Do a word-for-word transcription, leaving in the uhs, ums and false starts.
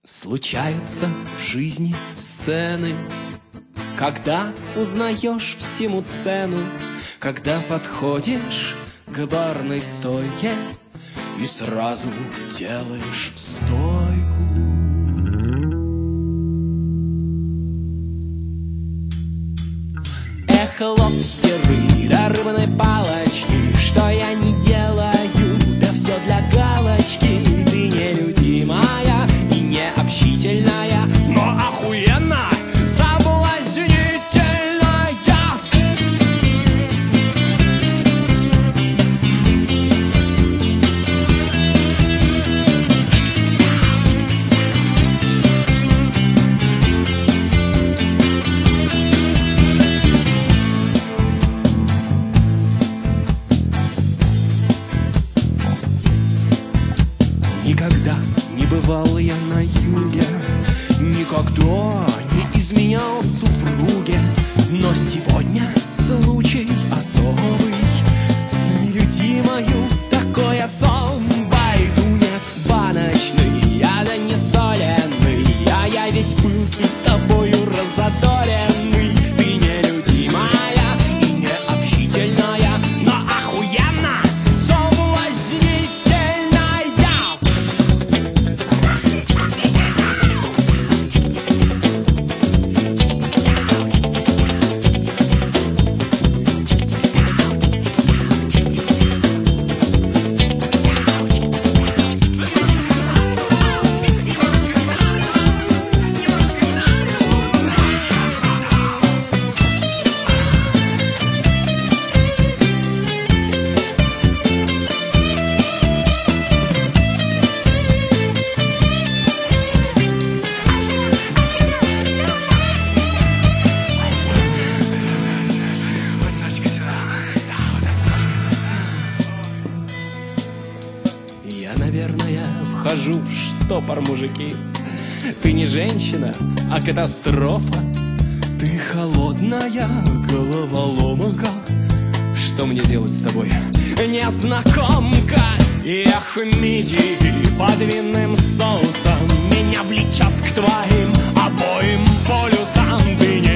Случаются в жизни сцены, когда узнаешь всему цену, когда подходишь к барной стойке и сразу делаешь стойку. Эх, лобстеры да рыбной палочки, что я не делаю, да все для галочки. Ты нелюдимая и необщительная, но охуенно соблазнительная. Никогда не бывал я на юге, никогда не изменял супруге, но сегодня случай особый. С нелюдимою такой сон, байдунец баночный, я да не соленый, а я весь пылкий тобою разодоренный. Ты нелюдимая и необщительная, но охуенно соблазнительная. Я, наверное, вхожу в штопор, мужики. Ты не женщина, а катастрофа. Ты холодная головоломка. Что мне делать с тобой, незнакомка? Эх, мидии под винным соусом меня влечет к твоим обоим полюсам. Ты не